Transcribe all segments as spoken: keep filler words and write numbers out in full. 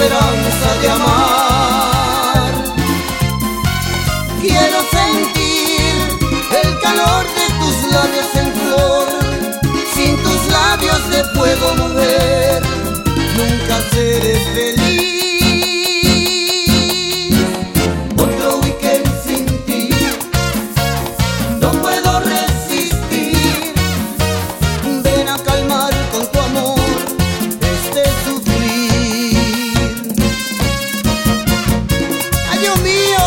esperanza de amar. Quiero sentir el calor de tus labios en flor, sin tus labios de fuego, mujer, nunca seré feliz. Otro weekend sin ti, no puedo resistir. Ven a calmar con tu amor este sufrir. ¡Ay, Dios mío!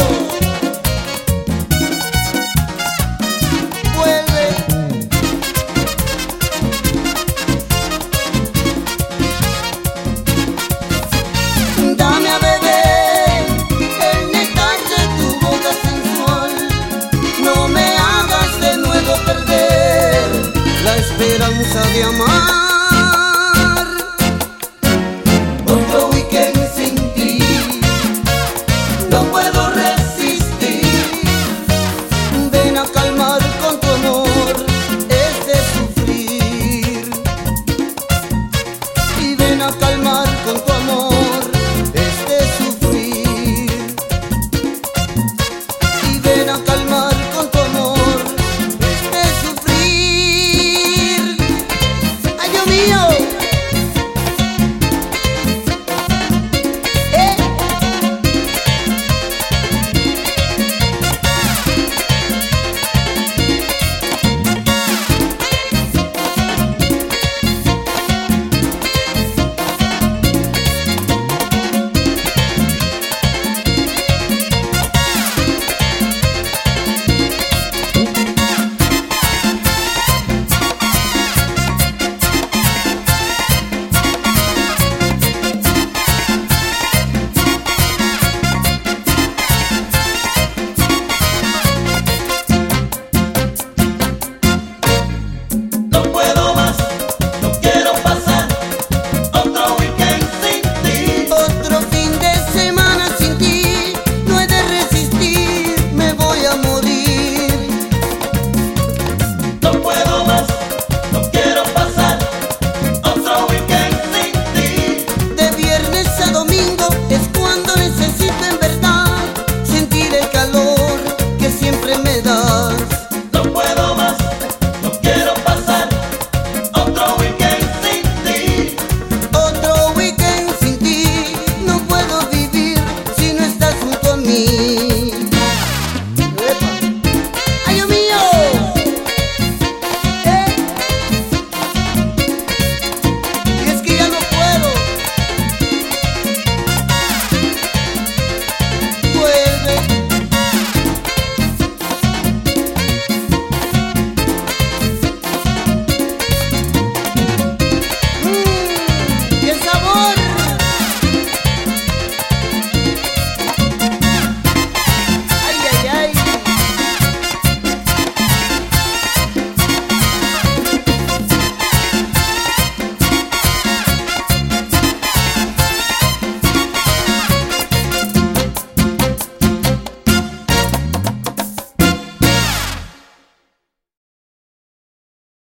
Vuelve. Dame a beber el néctar de tu boca sensual. No me hagas de nuevo perder la esperanza de amar.